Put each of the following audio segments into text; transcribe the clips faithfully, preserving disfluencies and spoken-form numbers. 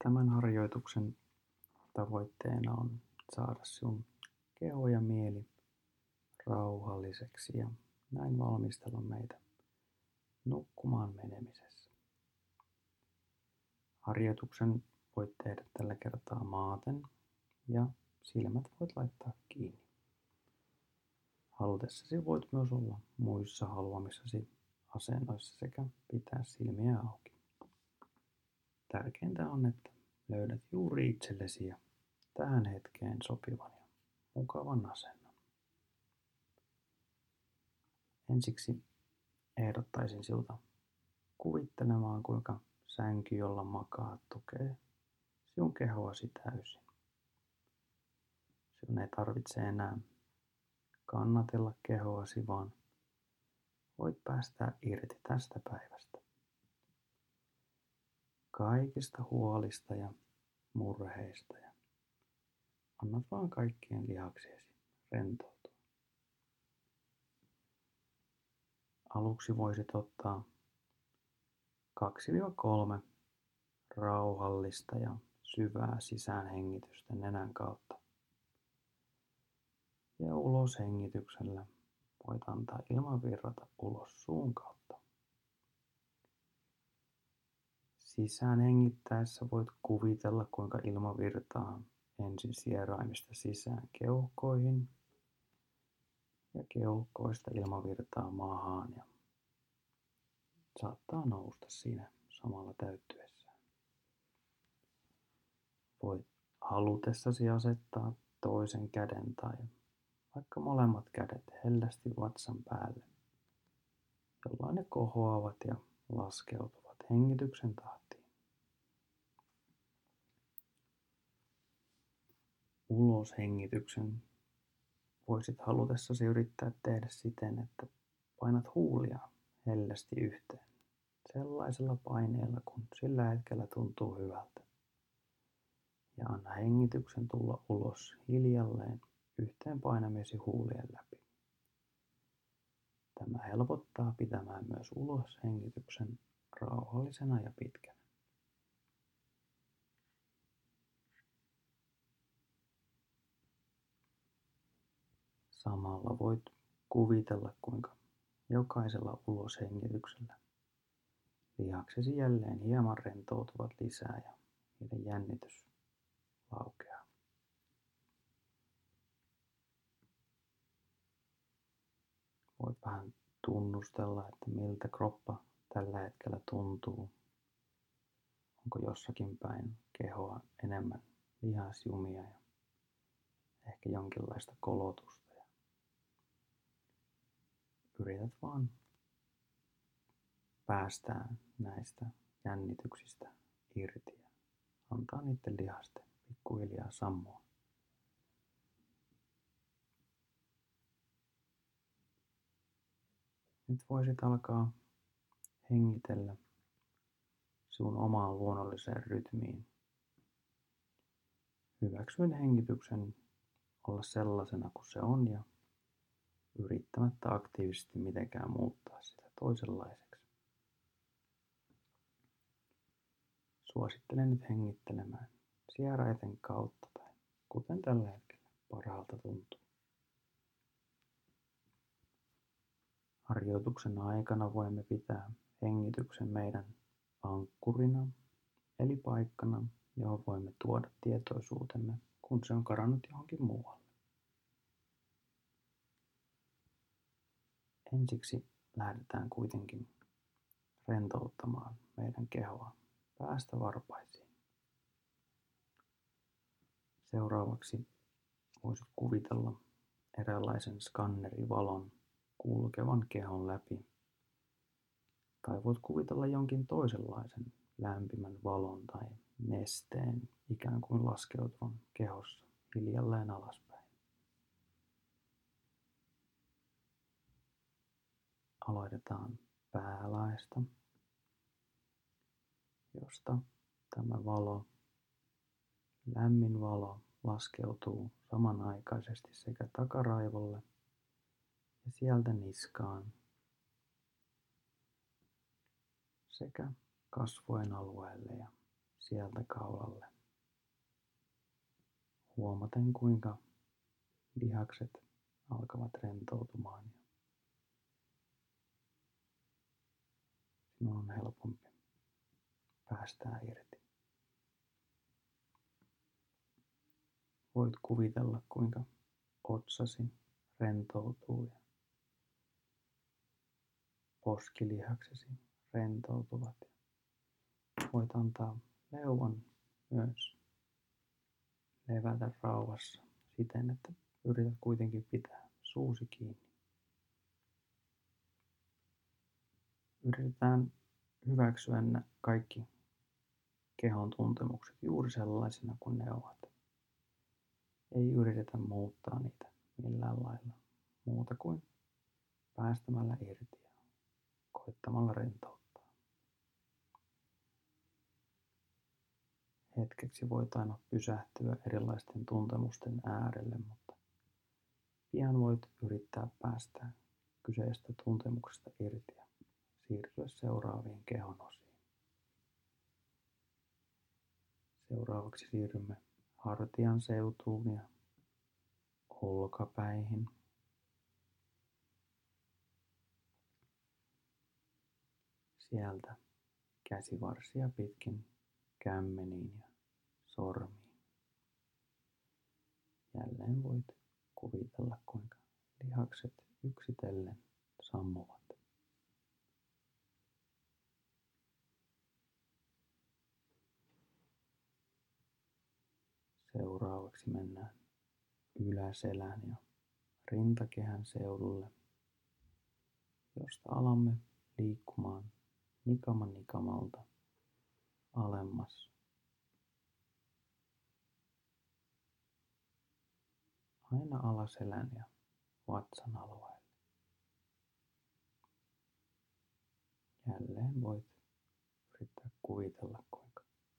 Tämän harjoituksen tavoitteena on saada sinun keho ja mieli rauhalliseksi ja näin valmistella meitä nukkumaan menemisessä. Harjoituksen voit tehdä tällä kertaa maaten ja silmät voit laittaa kiinni. Halutessasi voit myös olla muissa haluamissasi asennoissa sekä pitää silmiä auki. Tärkeintä on, että löydät juuri itsellesi ja tähän hetkeen sopivan ja mukavan asennon. Ensiksi ehdottaisin sinulta kuvittelemaan, kuinka sänky, jolla makaat, tukee sinun kehoasi täysin. Sinun ei tarvitse enää kannatella kehoasi, vaan voit päästää irti tästä päivästä. Kaikista huolista ja murheista ja annat vaan kaikkien lihaksiesi rentoutua. Aluksi voisit ottaa kaksi kolme rauhallista ja syvää sisäänhengitystä nenän kautta. Ja uloshengityksellä voit antaa ilman virrata ulos suun kautta. Sisään hengittäessä voit kuvitella, kuinka ilma virtaa ensin sieraimista sisään keuhkoihin ja keuhkoista ilma virtaa maahan ja saattaa nousta siinä samalla täyttyessään. Voit halutessasi asettaa toisen käden tai vaikka molemmat kädet hellästi vatsan päälle, jolloin ne kohoavat ja laskeutuvat hengityksen tahtiin. Uloshengityksen voisit halutessasi yrittää tehdä siten, että painat huulia hellästi yhteen sellaisella paineella, kun sillä hetkellä tuntuu hyvältä. Ja anna hengityksen tulla ulos hiljalleen yhteen painamiesi huulien läpi. Tämä helpottaa pitämään myös uloshengityksen rauhallisena ja pitkänä. Samalla voit kuvitella, kuinka jokaisella uloshengityksellä lihaksesi jälleen hieman rentoutuvat lisää ja niiden jännitys laukeaa. Voit vähän tunnustella, että miltä kroppa tällä hetkellä tuntuu. Onko jossakin päin kehoa enemmän lihasjumia ja ehkä jonkinlaista kolotusta. Ja yrität vaan päästää näistä jännityksistä irti ja antaa niiden lihasten pikkuhiljaa sammua. Nyt voisit alkaa hengitellä sinun omaan luonnolliseen rytmiin. Hyväksyen hengityksen olla sellaisena kuin se on ja yrittämättä aktiivisesti mitenkään muuttaa sitä toisenlaiseksi. Suosittelen nyt hengittelemään sieraiten kautta tai kuten tällä hetkellä parhaalta tuntuu. Harjoituksen aikana voimme pitää hengityksen meidän ankkurina, eli paikkana, johon voimme tuoda tietoisuutemme, kun se on karannut johonkin muualle. Ensiksi lähdetään kuitenkin rentouttamaan meidän kehoa päästä varpaisiin. Seuraavaksi voisit kuvitella eräänlaisen skannerivalon kulkevan kehon läpi. Tai voit kuvitella jonkin toisenlaisen lämpimän valon tai nesteen ikään kuin laskeutuvan kehossa hiljalleen alaspäin. Aloitetaan päälaesta, josta tämä valo, lämmin valo, laskeutuu samanaikaisesti sekä takaraivolle ja sieltä niskaan sekä kasvojen alueelle ja sieltä kaulalle. Huomaten kuinka lihakset alkavat rentoutumaan. Sinun on helpompi päästää irti. Voit kuvitella kuinka otsasi rentoutuu ja poskilihaksesi rentoutuvat. Voit antaa leuan myös levätä rauhassa siten, että yrität kuitenkin pitää suusi kiinni. Yritetään hyväksyä kaikki kehon tuntemukset juuri sellaisina kuin ne ovat. Ei yritetä muuttaa niitä millään lailla muuta kuin päästämällä irti ja koittamalla rentouttaa. Hetkeksi voit aina pysähtyä erilaisten tuntemusten äärelle, mutta pian voit yrittää päästä kyseistä tuntemuksesta irti ja siirtyä seuraaviin kehon osiin. Seuraavaksi siirrymme hartian seutuun ja olkapäihin. Sieltä käsivarsia pitkin kämmeniin ja sormiin. Jälleen voit kuvitella, kuinka lihakset yksitellen sammuvat. Seuraavaksi mennään yläselän ja rintakehän seudulle, josta alamme liikkumaan nikama nikamalta alemmas. Aina alaselän ja vatsan alueelle. Jälleen voit yrittää kuvitella, kuinka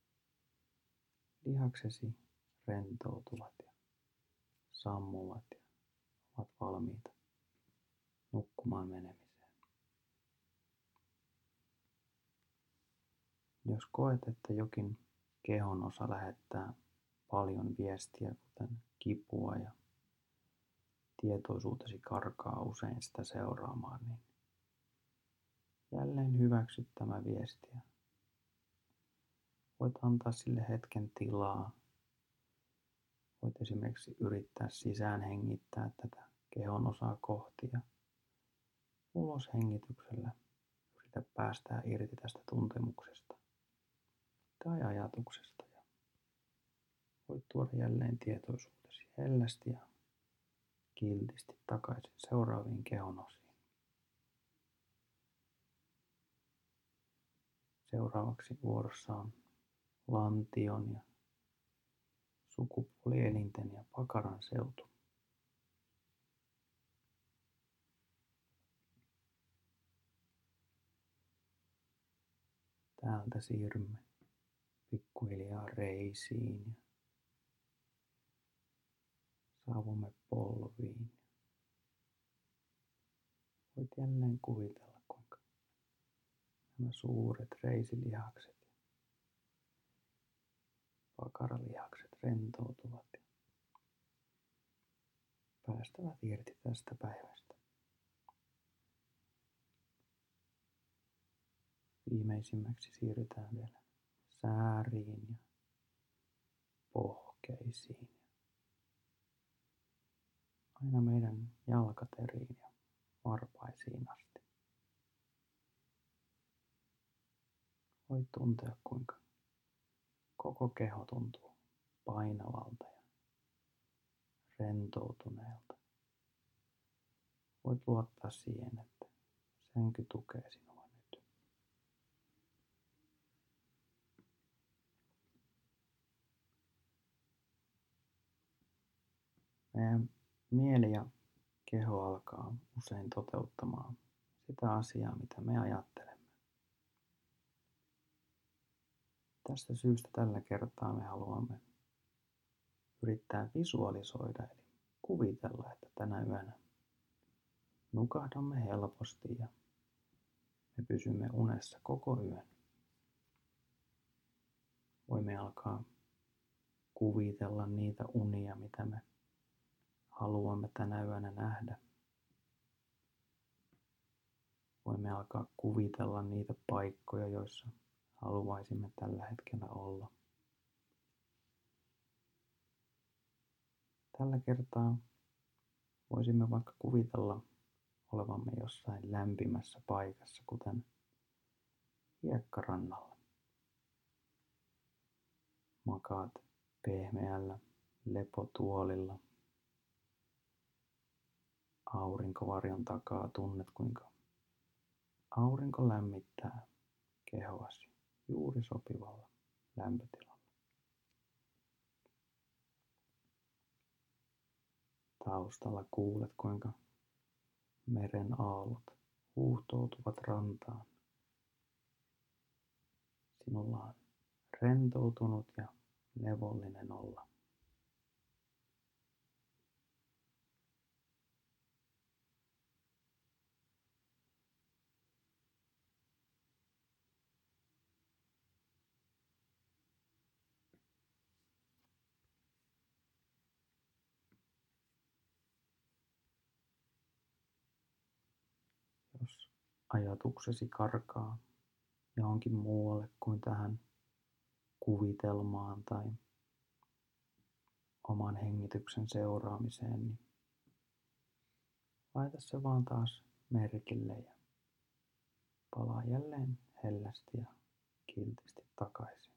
lihaksesi rentoutuvat ja sammuvat ja ovat valmiita nukkumaan menemiseen. Jos koet, että jokin kehon osa lähettää paljon viestiä, kuten kipua ja tietoisuutesi karkaa usein sitä seuraamaan, niin jälleen hyväksy tämä viesti. Voit antaa sille hetken tilaa. Voit esimerkiksi yrittää sisään hengittää tätä kehon osaa kohti ja ulos hengityksellä yritä päästää irti tästä tuntemuksesta tai ajatuksesta. Ja voit tuoda jälleen tietoisuutesi hellästi ja kiltisti takaisin seuraaviin kehon osiin. Seuraavaksi vuorossa on lantion ja sukupuolielinten ja pakaran seutu. Täältä siirrymme pikkuhiljaa reisiin ja saavumme polviin. Voit jälleen kuvitella, kuinka nämä suuret reisilihakset ja pakaralihakset rentoutuvat ja päästävät irti tästä päivästä. Viimeisimmäksi siirrytään vielä sääriin ja pohkeisiin. Aina meidän jalkateriin ja varpaisiin asti. Voit tuntea, kuinka koko keho tuntuu painavalta ja rentoutuneelta. Voit luottaa siihen, että sänky tukee sinua nyt. Meidän mieli ja keho alkaa usein toteuttamaan sitä asiaa, mitä me ajattelemme. Tästä syystä tällä kertaa me haluamme yrittää visualisoida, eli kuvitella, että tänä yönä nukahdamme helposti ja me pysymme unessa koko yön. voimme alkaa kuvitella niitä unia, mitä me haluamme tänä yönä nähdä. Voimme alkaa kuvitella niitä paikkoja, joissa haluaisimme tällä hetkellä olla. Tällä kertaa voisimme vaikka kuvitella olevamme jossain lämpimässä paikassa, kuten hiekkarannalla. Makaat pehmeällä lepotuolilla. Aurinkovarjon takaa tunnet, kuinka aurinko lämmittää kehoasi juuri sopivalla lämpötilalla. Taustalla kuulet, kuinka meren aallot huuhtoutuvat rantaan. Sinulla on rentoutunut ja levollinen olla. Jos ajatuksesi karkaa johonkin muualle kuin tähän kuvitelmaan tai oman hengityksen seuraamiseen, niin laita se vaan taas merkille ja palaa jälleen hellästi ja kiltisti takaisin.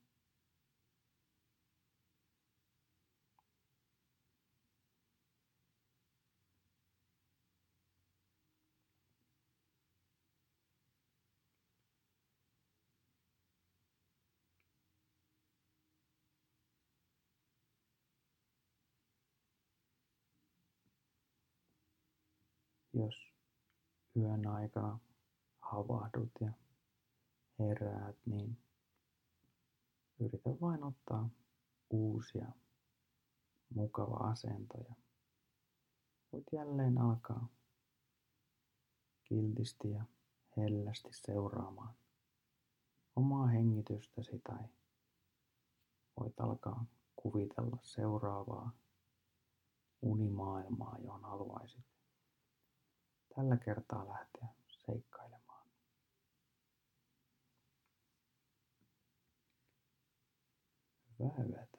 Jos yön aikana havahdut ja heräät, niin yritä vain ottaa uusia mukava asento ja voit jälleen alkaa kiltisti ja hellästi seuraamaan omaa hengitystäsi tai voit alkaa kuvitella seuraavaa unimaailmaa, johon haluaisit tällä kertaa lähteä seikkailemaan. Hyvää yötä.